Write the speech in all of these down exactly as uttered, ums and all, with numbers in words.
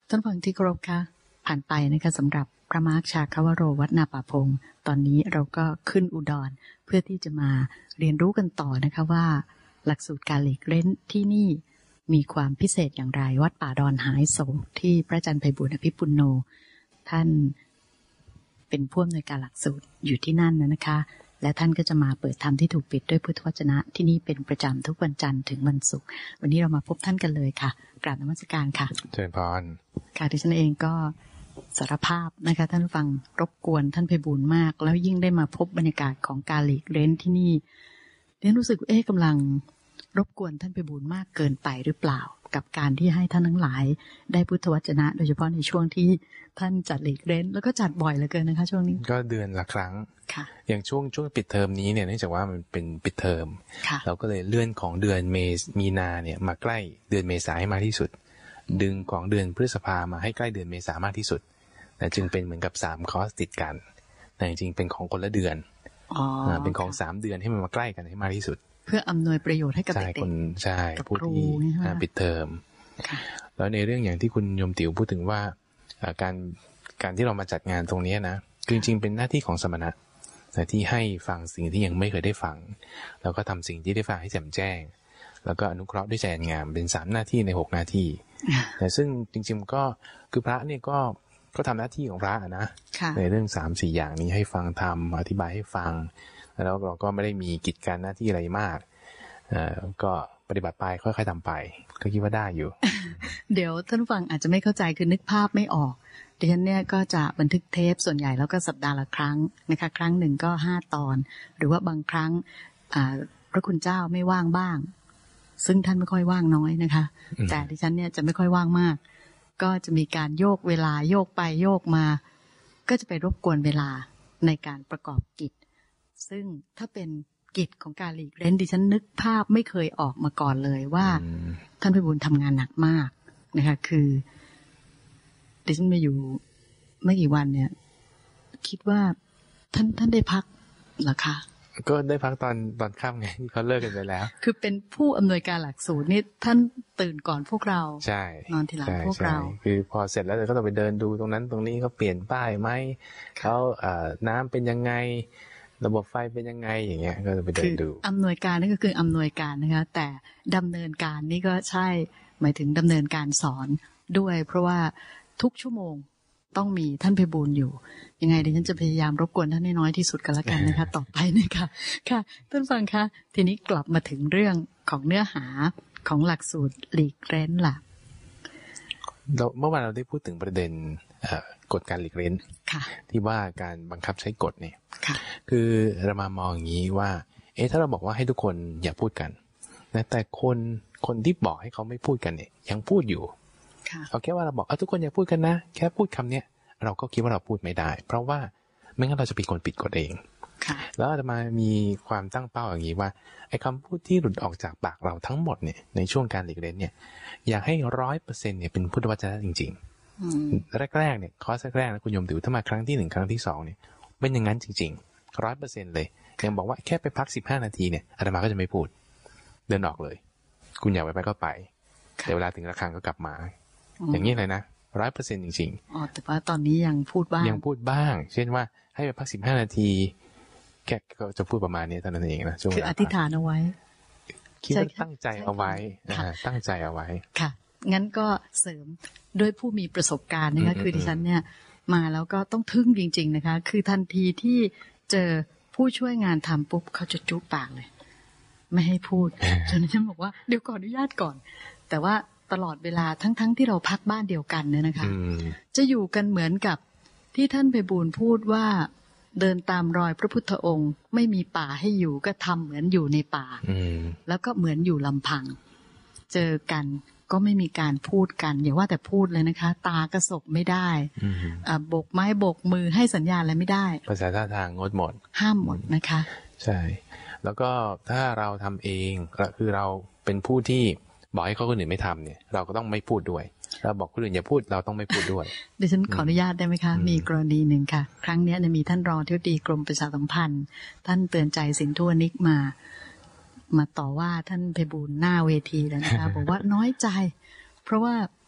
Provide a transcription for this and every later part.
ท่านฟังที่เคารพค่ะผ่านไปนะคะสำหรับพระมาร์คชาคาวโรวัดนาป่าพงตอนนี้เราก็ขึ้นอุดรเพื่อที่จะมาเรียนรู้กันต่อนะคะว่าหลักสูตรการหลีกเล่นที่นี่มีความพิเศษอย่างไรวัดป่าดอนหายโศกที่พระอาจารย์ไพบูลย์อภิปุณโญท่านเป็นผู้อำนวยการหลักสูตรอยู่ที่นั่นนะคะและท่านก็จะมาเปิดธรรมที่ถูกปิดด้วยพุทธวจนะที่นี่เป็นประจำทุกวันจันทร์ถึงวันศุกร์วันนี้เรามาพบท่านกันเลยค่ะกราบนมัสการค่ะเชิญพรค่ะดิฉันเองก็สารภาพนะคะท่านฟังรบกวนท่านไพบูลย์มากแล้วยิ่งได้มาพบบรรยากาศของการหลีกเล่นที่นี่เรียนรู้สึกเอ๊ะกำลังรบกวนท่านไพบูลย์มากเกินไปหรือเปล่ากับการที่ให้ท่านทั้งหลายได้พุทธวจนะโดยเฉพาะในช่วงที่ท่านจัดหลีกเล่นแล้วก็จัดบ่อยเหลือเกินนะคะช่วงนี้ก็เดือนละครั้งอย่างช่วงช่วงปิดเทอมนี้เนี่ยเนื่องจากว่ามันเป็นปิดเทอมเราก็เลยเลื่อนของเดือนเมษมีนาเนี่ยมาใกล้เดือนเมษาให้มากที่สุดดึงของเดือนพฤษภามาให้ใกล้เดือนเมษามากที่สุดแต่จึงเป็นเหมือนกับสามคอร์สติดกันแต่จริงๆเป็นของคนละเดือนอ๋อเป็นของสามเดือนให้มันมาใกล้กันให้มากที่สุดเพื่ออำนวยประโยชน์ให้กับเด็กๆใช่ผู้ที่ปิดเทอมแล้วในเรื่องอย่างที่คุณโยมติ๋วพูดถึงว่าการการที่เรามาจัดงานตรงนี้นะจริงๆเป็นหน้าที่ของสมณะที่ให้ฟังสิ่งที่ยังไม่เคยได้ฟังแล้วก็ทำสิ่งที่ได้ฟังให้แจ่มแจ้งแล้วก็อนุเคราะห์ด้วยใจงามเป็นสามหน้าที่ในหกหน้าที่แต่ซึ่งจริงๆก็คือพระเนี่ยก็ก็ทำหน้าที่ของพระนะในเรื่องสามสี่อย่างนี้ให้ฟังธรรมอธิบายให้ฟังแล้วเราก็ไม่ได้มีกิจการหน้าที่อะไรมากก็ปฏิบัติไปค่อยๆทำไปก็คิดว่าได้อยู่เดี๋ยวท่านฟังอาจจะไม่เข้าใจคือนึกภาพไม่ออกดิฉันเนี่ยก็จะบันทึกเทปส่วนใหญ่แล้วก็สัปดาห์ละครั้งนะคะครั้งหนึ่งก็ห้าตอนหรือว่าบางครั้งพระคุณเจ้าไม่ว่างบ้างซึ่งท่านไม่ค่อยว่างน้อยนะคะแต่ดิฉันเนี่ยจะไม่ค่อยว่างมากก็จะมีการโยกเวลาโยกไปโยกมาก็จะไปรบกวนเวลาในการประกอบกิจซึ่งถ้าเป็นกิจของการหลีกเล่นดิฉันนึกภาพไม่เคยออกมาก่อนเลยว่าท่านไพบูลย์ทำงานหนักมากนะคะคือดิฉันมาอยู่ไม่กี่วันเนี่ยคิดว่าท่านท่านได้พักเหรอคะก็ได้พักตอนตอนค่ำไงที่เขาเลิกกันไปแล้วคือเป็นผู้อำนวยการหลักสูตรนี่ท่านตื่นก่อนพวกเราใช่นอนทีหลังพวกเราคือพอเสร็จแล้วเราก็ต้องไปเดินดูตรงนั้นตรงนี้เขาเปลี่ยนป้ายไหมเขาเอ่อน้ำเป็นยังไงระบบไฟเป็นยังไงอย่างเงี้ยก็จะไปเดินดูอำนวยการนี่ก็คืออำนวยการนะคะแต่ดำเนินการนี่ก็ใช่หมายถึงดำเนินการสอนด้วยเพราะว่าทุกชั่วโมงต้องมีท่านไพบูลย์อยู่ยังไงดิฉันจะพยายามรบกวนท่านให้น้อยที่สุดกันละกันนะคะ ต่อไปนะคะค่ะท่านฟังคะทีนี้กลับมาถึงเรื่องของเนื้อหาของหลักสูตรหลีกเล่นล่ะเราเมื่อวานเราได้พูดถึงประเด็นกฎการหลีกเล่นที่ว่าการบังคับใช้กฎเนี่ยคือเรามามองอย่างนี้ว่าเอ๊ะถ้าเราบอกว่าให้ทุกคนอย่าพูดกันนะแต่คนคนที่บอกให้เขาไม่พูดกันเนี่ยยังพูดอยู่เอาแค่ว่าเราบอกเอาทุกคนอย่าพูดกันนะแค่พูดคำเนี้ยเราก็คิดว่าเราพูดไม่ได้เพราะว่าไม่งั้นเราจะเป็นคนปิดกฎเองแล้วอาตมามีความตั้งเป้าอย่างนี้ว่าไอ้คำพูดที่หลุดออกจากปากเราทั้งหมดเนี่ยในช่วงการหลีกเล่นเนี่ยอยากให้ร้อยเปอร์เซ็นต์เนี่ยเป็นพุทธวจนะจริงๆแรกๆเนี่ยคอร์สแรกๆนะคุณโยมถือถ้ามาครั้งที่หนึ่งครั้งที่สองเนี่ยเป็นอย่างนั้นจริงๆร้อยเปอร์เซ็นต์เลยยังบอกว่าแค่ไปพักสิบห้านาทีเนี่ยอาตมาก็จะไม่พูดเดินออกเลยคุณอยากไปไปก็ไปแต่เวลาถึงระฆังก็กลับมาอย่างนี้เลยนะร้อยเปอร์เซ็นต์จริงๆอ๋อแต่ว่าตอนนี้ยังพูดบ้างยังพูดบ้างเช่นว่าให้ไปพักสิบห้านาทีแค่ก็จะพูดประมาณนี้เท่านั้นเองนะช่วงคืออธิษฐานเอาไว้คิดว่าตั้งใจเอาไว้ตั้งใจเอาไว้ค่ะงั้นก็เสริมด้วยผู้มีประสบการณ์นะคะคือดิฉันเนี่ยมาแล้วก็ต้องทึ่งจริงๆนะคะคือทันทีที่เจอผู้ช่วยงานทำปุ๊บเขาจะจุ๊บปากเลยไม่ให้พูดจนดิฉันบอกว่าเดี๋ยวขออนุญาตก่อนแต่ว่าตลอดเวลาทั้งๆ ท, ที่เราพักบ้านเดียวกันเนี่ยนะคะจะอยู่กันเหมือนกับที่ท่านไพบูลย์พูดว่าเดินตามรอยพระพุทธองค์ไม่มีป่าให้อยู่ก็ทำเหมือนอยู่ในป่าแล้วก็เหมือนอยู่ลำพังเจอกันก็ไม่มีการพูดกันอย่าว่าแต่พูดเลยนะคะตากระสบไม่ได้โบกไม้โบกมือให้สัญญาณอะไรไม่ได้ภาษาท่าทางงดหมดห้ามหมดนะคะใช่แล้วก็ถ้าเราทำเองก็คือเราเป็นผู้ที่บอกให้เขาคนอื่นไม่ทำเนี่ยเราก็ต้องไม่พูดด้วยเราบอกคนอื่นอย่าพูดเราต้องไม่พูดด้วยดิฉันขออนุญาตได้ไหมคะมีกรณีหนึ่งค่ะครั้งนี้มีท่านรองอธิบดีกรมประชาสัมพันธ์ท่านเตือนใจสินทั่วนิกมามาต่อว่าท่านไพบูลย์หน้าเวทีแล้วนะคะ บอกว่าน้อยใจเพราะว่า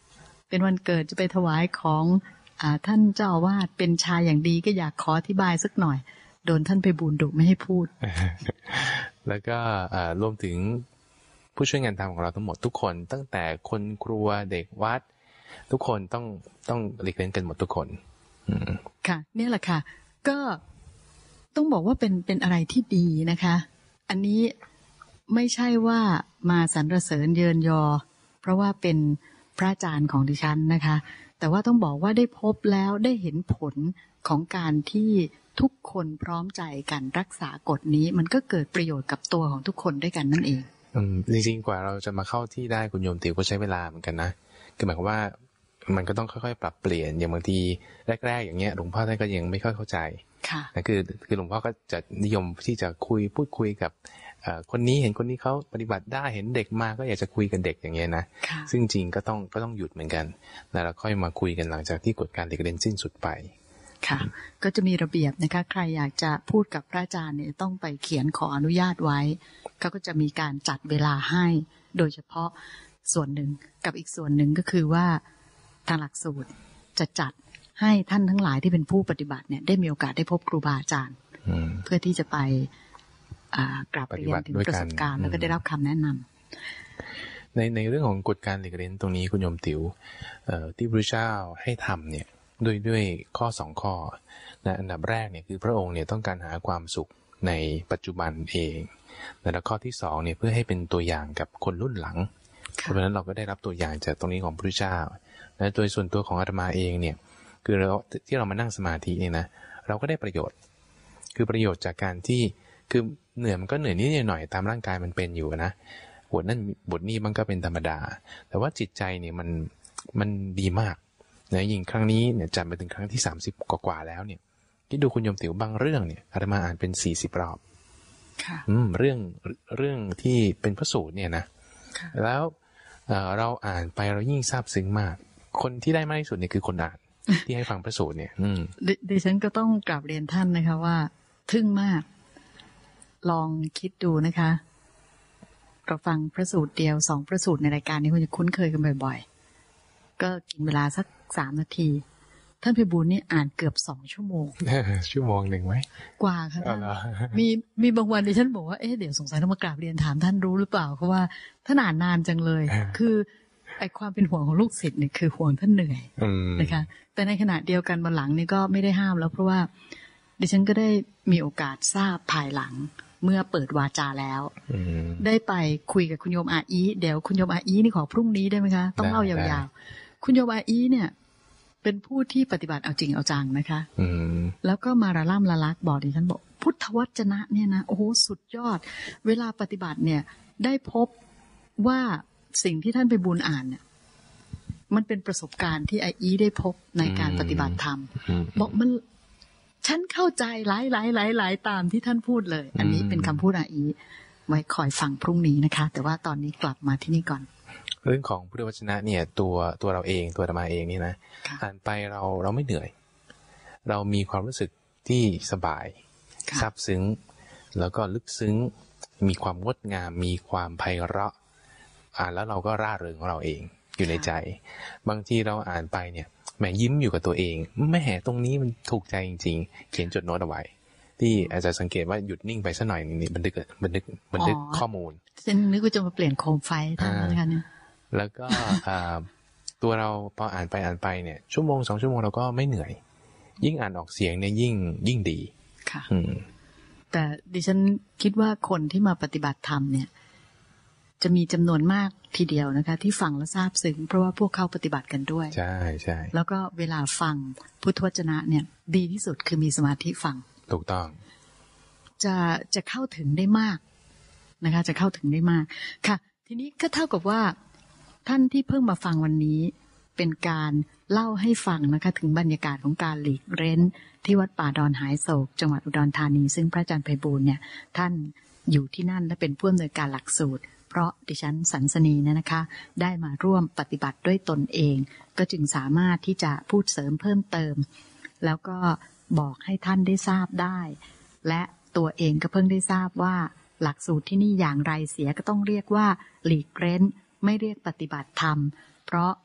เป็นวันเกิดจะไปถวายของอ่าท่านเจ้าอาวาสเป็นชายอย่างดีก็อยากขออธิบายสักหน่อยโดนท่านไปบูนดุไม่ให้พูดแล้วก็รวมถึงผู้ช่วยงานทำของเราทั้งหมดทุกคนตั้งแต่คนครัวเด็กวัดทุกคนต้องต้องหลีกเลี่ยงกันหมดทุกคนค่ะเนี่ยแหละค่ะก็ต้องบอกว่าเป็นเป็นอะไรที่ดีนะคะอันนี้ไม่ใช่ว่ามาสรรเสริญเยินยอเพราะว่าเป็นพระอาจารย์ของดิฉันนะคะแต่ว่าต้องบอกว่าได้พบแล้วได้เห็นผลของการที่ทุกคนพร้อมใจกันรักษากฎนี้มันก็เกิดประโยชน์กับตัวของทุกคนด้วยกันนั่นเองอืมจริงๆกว่าเราจะมาเข้าที่ได้คุณโยมติ๋วก็ใช้เวลาเหมือนกันนะคือหมายความว่ามันก็ต้องค่อยๆปรับเปลี่ยนอย่างบางทีแรกๆอย่างเงี้ยหลวงพ่อท่านก็ยังไม่ค่อยเข้าใจค่ะนะคือคือหลวงพ่อก็จะนิยมที่จะคุยพูดคุยกับคนนี้เห็นคนนี้เขาปฏิบัติได้เห็นเด็กมาก็อยากจะคุยกับเด็กอย่างเงี้ยนะซึ่งจริงก็ต้องก็ต้องหยุดเหมือนกันแล้วค่อยมาคุยกันหลังจากที่กฎการหลีกเลี่ยงสิ้นสุดไปค่ะก็จะมีระเบียบนะคะใครอยากจะพูดกับพระอาจารย์เนี่ยต้องไปเขียนขออนุญาตไว้เขาก็จะมีการจัดเวลาให้โดยเฉพาะส่วนหนึ่งกับอีกส่วนหนึ่งก็คือว่าทางหลักสูตรจะจัดให้ท่านทั้งหลายที่เป็นผู้ปฏิบัติเนี่ยได้มีโอกาสได้พบครูบาอาจารย์เพื่อที่จะไปกราบเรียนถึงประสบการณ์แล้วก็ได้รับคำแนะนำในในเรื่องของกฎการหลีกเลี่ยงตรงนี้คุณโยมติ๋วที่พระเจ้าให้ทำเนี่ยด้วยด้วยข้อสองข้อนะอันดับแรกเนี่ยคือพระองค์เนี่ยต้องการหาความสุขในปัจจุบันเองและข้อที่สองเนี่ยเพื่อให้เป็นตัวอย่างกับคนรุ่นหลังเพราะฉะนั้นเราก็ได้รับตัวอย่างจากตรงนี้ของพระเจ้าและโดยส่วนตัวของอาตมาเองเนี่ยคือเราที่เรามานั่งสมาธิเนี่ยนะเราก็ได้ประโยชน์คือประโยชน์จากการที่คือเหนื่อยมันก็เหนื่อยนิดหน่อยตามร่างกายมันเป็นอยู่นะบทนั่นบทนี้มันก็เป็นธรรมดาแต่ว่าจิตใจเนี่ยมันมันดีมากนะยิ่งครั้งนี้เนี่ยจัดไปถึงครั้งที่สามสิบกว่าๆแล้วเนี่ยที่ดูคุณโยมติ๋วบางเรื่องเนี่ยอาตมาอ่านเป็นสี่สิบรอบค่ะอืมเรื่องเรื่องที่เป็นพระสูตรเนี่ยนะแล้วเราอ่านไปเรายิ่งซาบซึ้งมากคนที่ได้มากที่สุดเนี่ยคือคนอ่านที่ให้ฟังพระสูตรเนี่ยอืมดิฉันก็ต้องกราบเรียนท่านนะคะว่าทึ่งมากลองคิดดูนะคะเราฟังพระสูตรเดียวสองพระสูตรในรายการนี้คุณจะคุ้นเคยกันบ่อยๆก็กินเวลาสักสามนาทีท่านไพบูลย์นี่อ่านเกือบสองชั่วโมงชั่วโมงหนึ่งไหมกว่าค่ะมีมีบางวันดิฉันบอกว่าเอ๊ะเดี๋ยวสงสัยต้องมากราบเรียนถามท่านรู้หรือเปล่าเพราะว่าท่านอ่านนานจังเลยคือไอความเป็นห่วงของลูกศิษย์เนี่ยคือห่วงท่านเหนื่อยนะคะแต่ในขณะเดียวกันวันหลังนี่ก็ไม่ได้ห้ามแล้วเพราะว่าดิฉันก็ได้มีโอกาสทราบภายหลังเมื่อเปิดวาจาแล้วได้ไปคุยกับคุณโยมอาอีเดี๋ยวคุณโยมอาอีนี่ขอพรุ่งนี้ได้ไหมคะต้องเล่ายาวๆคุณโยมอาอีเนี่ยเป็นผู้ที่ปฏิบัติเอาจริงเอาจังนะคะแล้วก็มาระล่ำละลักบอกดิฉันบอกพุทธวจนะเนี่ยนะโอ้โหสุดยอดเวลาปฏิบัติเนี่ยได้พบว่าสิ่งที่ท่านไปบูลอ่านเนี่ยมันเป็นประสบการณ์ที่ไออีได้พบในการปฏิบัติธรรมบอกมันฉันเข้าใจหลายหลายหลายหลายตามที่ท่านพูดเลยอันนี้เป็นคำพูดไออีไว้คอยฟังพรุ่งนี้นะคะแต่ว่าตอนนี้กลับมาที่นี่ก่อนเรื่องของพุทธวจนะเนี่ยตัวตัวเราเองตัวอาตมาเองนี่นะอ่านไปเราเราไม่เหนื่อยเรามีความรู้สึกที่สบายซาบซึ้งแล้วก็ลึกซึ้งมีความงดงามมีความไพเราะอ่านแล้วเราก็ร่าเริงของเราเองอยู่ในใจบางทีเราอ่านไปเนี่ยแหมยิ้มอยู่กับตัวเองแหมตรงนี้มันถูกใจจริงๆเขียนจดโน้ตเอาไว้ที่อาจจะสังเกตว่าหยุดนิ่งไปสักหน่อยนี่บันทึกบันทึกบันทึกข้อมูลฉันนึกว่าจะมาเปลี่ยนโคมไฟทำอะไรกันเนี่ยแล้วก็ตัวเราพออ่านไปอ่านไปเนี่ยชั่วโมงสองชั่วโมงเราก็ไม่เหนื่อยยิ่งอ่านออกเสียงเนี่ยยิ่งยิ่งดีค่ะแต่ดิฉันคิดว่าคนที่มาปฏิบัติธรรมเนี่ยจะมีจำนวนมากทีเดียวนะคะที่ฟังและทราบซึ้งเพราะว่าพวกเขาปฏิบัติกันด้วยใช่ใช่แล้วก็เวลาฟังพุทธวจนะเนี่ยดีที่สุดคือมีสมาธิฟังถูกต้องจะจะเข้าถึงได้มากนะคะจะเข้าถึงได้มากค่ะทีนี้ก็เท่ากับว่าท่านที่เพิ่งมาฟังวันนี้เป็นการเล่าให้ฟังนะคะถึงบรรยากาศของการหลีกเร้นที่วัดป่าดอนหายโศกจังหวัดอุดรธานีซึ่งพระอาจารย์ไพบูลย์เนี่ยท่านอยู่ที่นั่นและเป็นผู้อำนวยการหลักสูตรเพราะดิฉันสันสนีเนี่ยนะคะได้มาร่วมปฏิบัติด้วยตนเองก็จึงสามารถที่จะพูดเสริมเพิ่มเติมแล้วก็บอกให้ท่านได้ทราบได้และตัวเองก็เพิ่งได้ทราบว่าหลักสูตรที่นี่อย่างไรเสียก็ต้องเรียกว่าหลีกเร้นไม่เรียกปฏิบัติธรรมเพราะ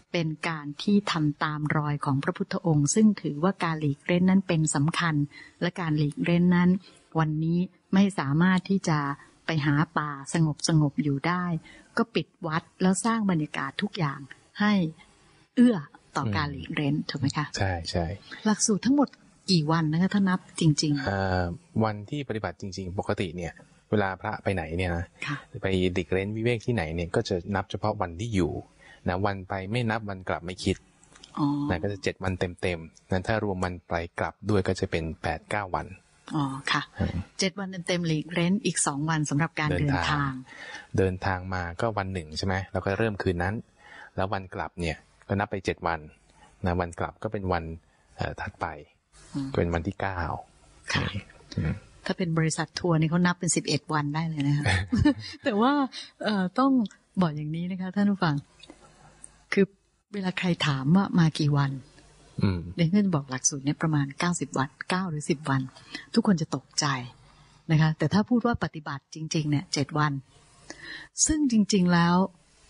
เป็นการที่ทำตามรอยของพระพุทธองค์ซึ่งถือว่าการหลีกเล่นนั้นเป็นสำคัญและการหลีกเล่นนั้นวันนี้ไม่สามารถที่จะไปหาป่าสงบสงบอยู่ได้ก็ปิดวัดแล้วสร้างบรรยากาศทุกอย่างให้เอื้อต่อการหลีกเล่นถูกไหมคะใช่ใช่หลักสูตรทั้งหมดกี่วันนะคะถ้านับจริงๆวันที่ปฏิบัติจริงๆปกติเนี่ยเวลาพระไปไหนเนี่ยนะไปหลีกเล่นวิเวกที่ไหนเนี่ยก็จะนับเฉพาะวันที่อยู่นะวันไปไม่นับวันกลับไม่คิดนะก็จะเจ็ดวันเต็มๆนั้นถ้ารวมวันไปกลับด้วยก็จะเป็นแปดเก้าวันอ๋อค่ะเจ็ดวันเต็มๆหลีกเล่นอีกสองวันสำหรับการเดินทางเดินทางมาก็วันหนึ่งใช่ไหมเราก็เริ่มคืนนั้นแล้ววันกลับเนี่ยก็นับไปเจ็ดวันนะวันกลับก็เป็นวันถัดไปเป็นวันที่เก้าค่ะถ้าเป็นบริษัททัวร์นี่เขานับเป็นสิบเอ็ดวันได้เลยนะคะ แต่ว่าเอ่อต้องบอกอย่างนี้นะคะท่านผู้ฟังคือเวลาใครถามว่ามากี่วันเดี๋ยวจะบอกหลักสูตรเนี่ยประมาณเก้าสิบวันเก้าหรือสิบวันทุกคนจะตกใจนะคะแต่ถ้าพูดว่าปฏิบัติจริงๆเนี่ยเจ็ดวันซึ่งจริงๆแล้ว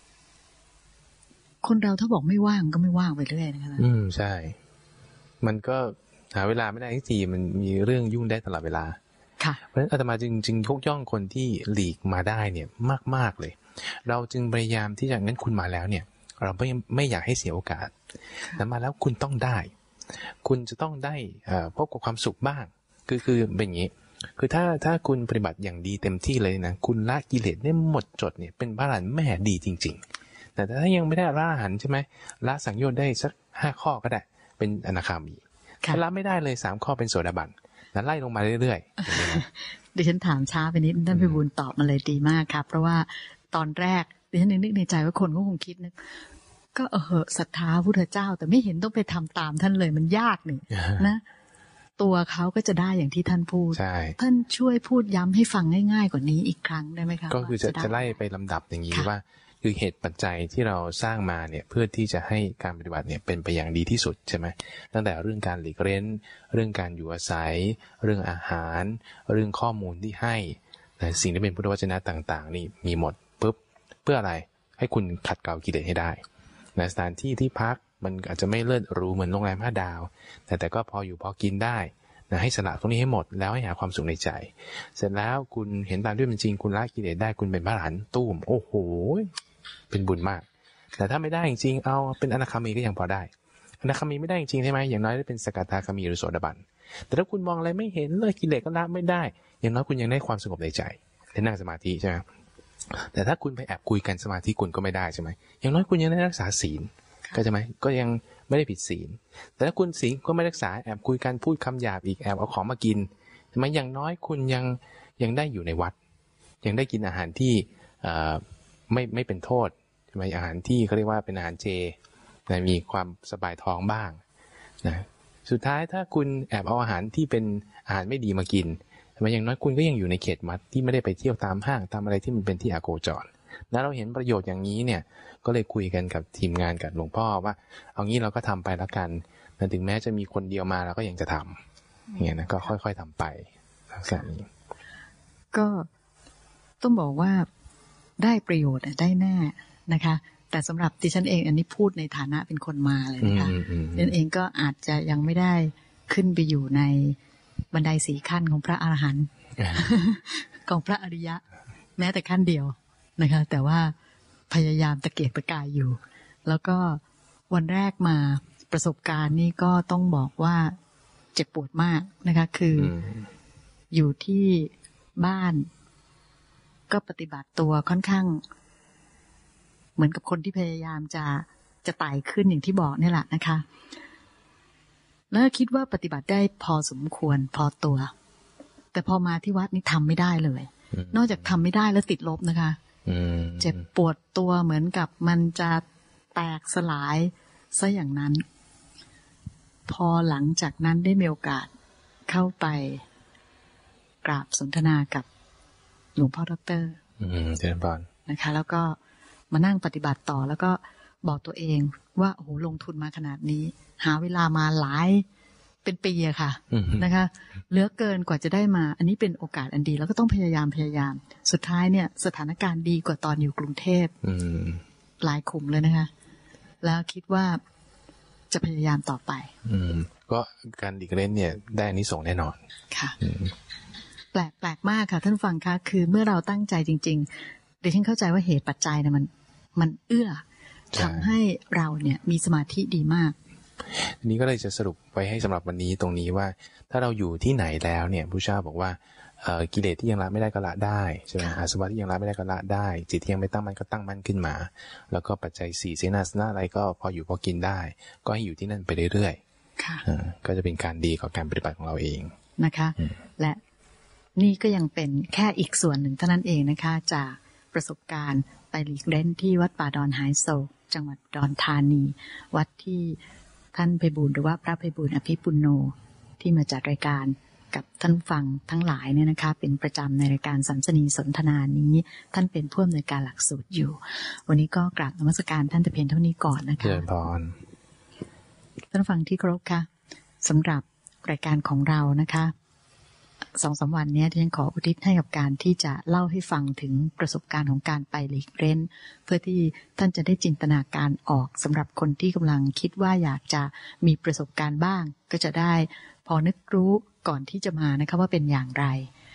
คนเราถ้าบอกไม่ว่างก็ไม่ว่างไปเรื่อยนะคะอืมใช่มันก็หาเวลาไม่ได้ทุกทีมันมีเรื่องยุ่งได้ตลอดเวลาค่ะเพราะฉะนั้นอาตมาจริงๆยกย่องคนที่หลีกมาได้เนี่ยมากๆเลยเราจึงพยายามที่จะงั้นคุณมาแล้วเนี่ยเราไม่ไม่อยากให้เสียโอกาสแต่มาแล้วคุณต้องได้คุณจะต้องได้พบกับความสุขบ้างคือคือเป็นอย่างนี้คือถ้าถ้าคุณปฏิบัติอย่างดีเต็มที่เลยนะคุณละกิเลสได้หมดจดเนี่ยเป็นพระอรหันต์แม่ดีจริงๆแต่ถ้ายังไม่ได้ละอรหันต์ใช่ไหมละสังโยชน์ได้สักห้าข้อก็ได้เป็นอนาคามีถ้าละไม่ได้เลยสามข้อเป็นโสดาบันแล้วไล่ลงมาเรื่อยๆดิฉันถามช้าไปนิดท่านพิบูลตอบมาเลยดีมากครับเพราะว่าตอนแรกดิฉันนึกในใจว่าคนก็คงคิดนึกก็เออศรัทธาพุทธเจ้าแต่ไม่เห็นต้องไปทำตามท่านเลยมันยากนี่นะตัวเขาก็จะได้อย่างที่ท่านพูดท่านช่วยพูดย้ำให้ฟังง่ายๆกว่านี้อีกครั้งได้ไหมคะก็คือจะจะไล่ไปลำดับอย่างนี้ว่าคือเหตุปัจจัยที่เราสร้างมาเนี่ยเพื่อที่จะให้การปฏิบัติเนี่ยเป็นไปอย่างดีที่สุดใช่ไหมตั้งแต่เรื่องการหลีกเล่นเรื่องการอยู่อาศัยเรื่องอาหารเรื่องข้อมูลที่ให้สิ่งที่เป็นพุทธวจนะต่างๆนี่มีหมดปุ๊บเพื่ออะไรให้คุณขัดเกลากิเลสให้ได้ในสถานที่ที่พักมันอาจจะไม่เลิศหรูเหมือนโรงแรมห้าดาวแต่แต่ก็พออยู่พอกินได้นะให้สละตรงนี้ให้หมดแล้วให้หาความสุขในใจเสร็จแล้วคุณเห็นตามด้วยเป็นจริงคุณละกิเลสได้คุณเป็นพระอรหันต์ตุ้มโอ้โหเป็นบุญมากแต่ถ้าไม่ได้จริงๆเอาเป็นอนาคามีก็ยังพอได้อนาคามีไม่ได้จริงๆใช่ไหมอย่างน้อยได้เป็นสกทาคามีหรือโสดาบันแต่ถ้าคุณมองอะไรไม่เห็นเลยกิเลสก็ละไม่ได้อย่างน้อยคุณยังได้ความสงบในใจได้นั่งสมาธิใช่ไหมแต่ถ้าคุณไปแอบคุยกันสมาธิคุณก็ไม่ได้ใช่ไหมอย่างน้อยคุณยังได้รักษาศีลก็ใช่ไหมก็ยังไม่ได้ผิดศีลแต่ถ้าคุณศีลก็ไม่รักษาแอบคุยกันพูดคำหยาบอีกแอบเอาของมากินใช่ไหมอย่างน้อยคุณยังยังได้อยู่ในวัดยังได้กินอาหารที่ไม่ไม่เป็นโทษใช่ไหมอาหารที่เขาเรียกว่าเป็นอาหารเจนะมีความสบายท้องบ้างนะสุดท้ายถ้าคุณแอบเอาอาหารที่เป็นอาหารไม่ดีมากินมันอย่างน้อยคุณก็ยังอยู่ในเขตวัดที่ไม่ได้ไปเที่ยวตามห้างตามอะไรที่มันเป็นที่อโคจรแล้วเราเห็นประโยชน์อย่างนี้เนี่ยก็เลยคุยกันกับทีมงานกับหลวงพ่อว่าเอางี้เราก็ทำไปแล้วกันแต่ถึงแม้จะมีคนเดียวมาเราก็ยังจะทำอย่างเงี้ยนะก็ค่อยๆทำไปลักษณะนี้ก็ต้องบอกว่าได้ประโยชน์ได้แน่นะคะแต่สำหรับดิฉันเองอันนี้พูดในฐานะเป็นคนมาเลยนะคะดิฉันเองก็อาจจะยังไม่ได้ขึ้นไปอยู่ในบันไดสีขั้นของพระอรหันต์ของพระอริยะแม้แต่ขั้นเดียวนะคะแต่ว่าพยายามตะเกียกตะกายอยู่แล้วก็วันแรกมาประสบการณ์นี่ก็ต้องบอกว่าเจ็บปวดมากนะคะคืออยู่ที่บ้านก็ปฏิบัติตัวค่อนข้างเหมือนกับคนที่พยายามจะจะไต่ขึ้นอย่างที่บอกนี่แหละนะคะแล้วคิดว่าปฏิบัติได้พอสมควรพอตัวแต่พอมาที่วัดนี่ทำไม่ได้เลยนอกจากทำไม่ได้แล้วติดลบนะคะเจ็บปวดตัวเหมือนกับมันจะแตกสลายซะอย่างนั้นพอหลังจากนั้นได้มีโอกาสเข้าไปกราบสนทนากับหลวงพ่อดอกเตอร์เจริญพรนะคะแล้วก็มานั่งปฏิบัติต่อแล้วก็บอกตัวเองว่าโอ้โหลงทุนมาขนาดนี้หาเวลามาหลายเป็นปีอะค่ะนะคะเหลือเกินกว่าจะได้มาอันนี้เป็นโอกาสอันดีแล้วก็ต้องพยายามพยายามสุดท้ายเนี่ยสถานการณ์ดีกว่าตอนอยู่กรุงเทพหลายขุมเลยนะคะแล้วคิดว่าจะพยายามต่อไปอืมก็การหลีกเล่นเนี่ยได้อานิสงส์แน่นอนค่ะแปลกแปลกมากค่ะท่านฟังคะคือเมื่อเราตั้งใจจริงๆดิฉันเข้าใจว่าเหตุปัจจัยเนี่ยมันมันเอื้อทำให้เราเนี่ยมีสมาธิดีมากทีนี้ก็เลยจะสรุปไว้ให้สำหรับวันนี้ตรงนี้ว่าถ้าเราอยู่ที่ไหนแล้วเนี่ยพุทธเจ้าบอกว่ากิเลสที่ยังละไม่ได้ก็ละได้ใช่ไหมอาสวะที่ยังละไม่ได้ก็ละได้จิตที่ยังไม่ตั้งมั่นก็ตั้งมั่นขึ้นมาแล้วก็ปัจจัยสี่เสนาสนะอะไรก็พออยู่พอกินได้ก็ให้อยู่ที่นั่นไปเรื่อยๆก็จะเป็นการดีกับการปฏิบัติของเราเองนะคะและนี่ก็ยังเป็นแค่อีกส่วนหนึ่งเท่านั้นเองนะคะจากประสบการณ์ไปหลีกเล่นที่วัดป่าดอนหายโศกจังหวัดอุดรธานีวัดที่ท่านไพบูลย์หรือว่าพระไพบูลย์อภิปุณโญที่มาจัดรายการกับท่านฟังทั้งหลายเนี่ยนะคะเป็นประจำในรายการสัมสนีสนทนานี้ท่านเป็นผู้อำนวยการหลักสูตรอยู่วันนี้ก็กราบนมัสการท่านแต่เพียงเท่านี้ก่อนนะคะเจริญพรท่านฟังที่เคารพค่ะสำหรับรายการของเรานะคะสองสามวันนี้ที่ฉันขออุทิศให้กับการที่จะเล่าให้ฟังถึงประสบการณ์ของการไปหลีกเล่นเพื่อที่ท่านจะได้จินตนาการออกสำหรับคนที่กำลังคิดว่าอยากจะมีประสบการณ์บ้างก็จะได้พอนึกรู้ก่อนที่จะมานะคะว่าเป็นอย่างไร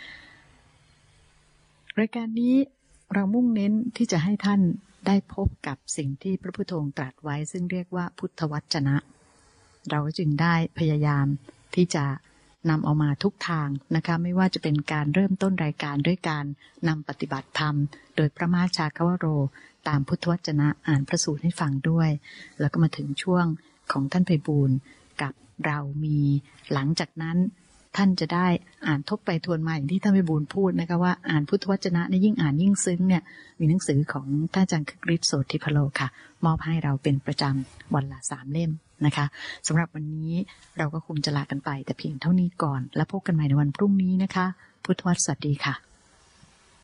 รายการนี้เรามุ่งเน้นที่จะให้ท่านได้พบกับสิ่งที่พระพุทธองค์ตรัสไว้ซึ่งเรียกว่าพุทธวจนะเราจึงได้พยายามที่จะนำเอามาทุกทางนะคะไม่ว่าจะเป็นการเริ่มต้นรายการด้วยการนำปฏิบัติธรรมโดยพระมาชาคาวโรตามพุทธวจนะอ่านพระสูตรให้ฟังด้วยแล้วก็มาถึงช่วงของท่านไพบูลย์กับเรามีหลังจากนั้นท่านจะได้อ่านทบไปทวนมาอย่างที่ท่านไพบูลย์พูดนะคะว่าอ่านพุทธวจนะเนี่ยยิ่งอ่านยิ่งซึ้งเนี่ยมีหนังสือของท่านอาจารย์คึกฤทธิ์โสติพโลค่ะมอบให้เราเป็นประจำวันละสามเล่มนะคะสำหรับวันนี้เราก็คงจะลากันไปแต่เพียงเท่านี้ก่อนแล้วพบกันใหม่ในวันพรุ่งนี้นะคะพุทธวสวัสดีค่ะ